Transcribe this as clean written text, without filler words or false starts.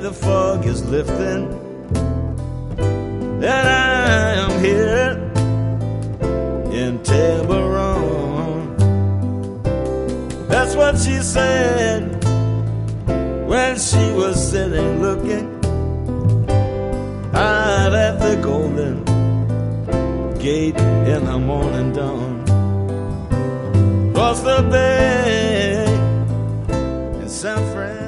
the fog is lifting, and I am here in Tiburon. That's what she said when she was sitting looking out at the Golden Gate in the morning dawn. Across the bay in San Francisco.